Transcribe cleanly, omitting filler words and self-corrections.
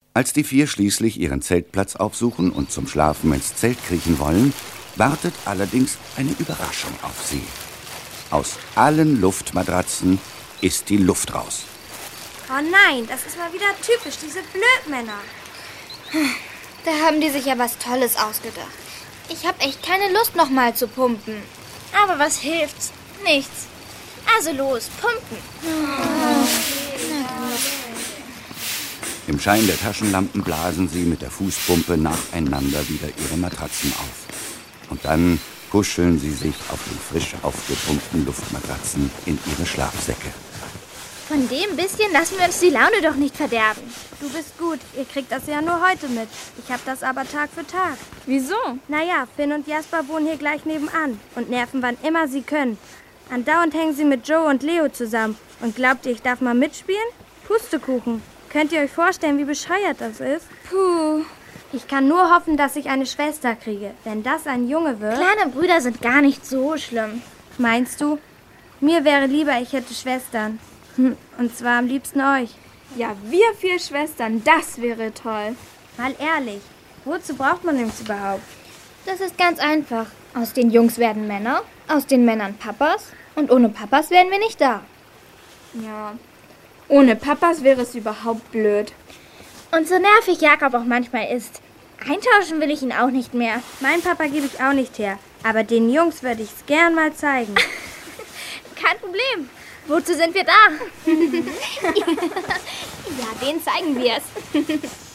Als die 4 schließlich ihren Zeltplatz aufsuchen und zum Schlafen ins Zelt kriechen wollen, wartet allerdings eine Überraschung auf sie. Aus allen Luftmatratzen ist die Luft raus. Oh nein, das ist mal wieder typisch, diese Blödmänner. Da haben die sich ja was Tolles ausgedacht. Ich habe echt keine Lust, nochmal zu pumpen. Aber was hilft's? Nichts. Also los, pumpen. Im Schein der Taschenlampen blasen sie mit der Fußpumpe nacheinander wieder ihre Matratzen auf. Und dann kuscheln sie sich auf den frisch aufgepumpten Luftmatratzen in ihre Schlafsäcke. Von dem bisschen lassen wir uns die Laune doch nicht verderben. Du bist gut, ihr kriegt das ja nur heute mit. Ich hab das aber Tag für Tag. Wieso? Naja, Finn und Jasper wohnen hier gleich nebenan und nerven, wann immer sie können. Andauernd hängen sie mit Joe und Leo zusammen. Und glaubt ihr, ich darf mal mitspielen? Pustekuchen. Könnt ihr euch vorstellen, wie bescheuert das ist? Puh. Ich kann nur hoffen, dass ich eine Schwester kriege. Wenn das ein Junge wird... Kleine Brüder sind gar nicht so schlimm. Meinst du? Mir wäre lieber, ich hätte Schwestern. Und zwar am liebsten euch. Ja, wir 4 Schwestern, das wäre toll. Mal ehrlich, wozu braucht man uns überhaupt? Das ist ganz einfach. Aus den Jungs werden Männer, aus den Männern Papas und ohne Papas wären wir nicht da. Ja, ohne Papas wäre es überhaupt blöd. Und so nervig Jakob auch manchmal ist. Eintauschen will ich ihn auch nicht mehr. Meinen Papa gebe ich auch nicht her. Aber den Jungs würde ich es gern mal zeigen. Kein Problem. Wozu sind wir da? Ja, denen zeigen wir es.